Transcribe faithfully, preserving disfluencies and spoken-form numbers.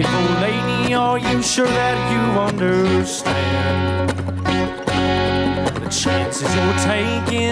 Faithful lady, are you sure that you understand the chances you're taking?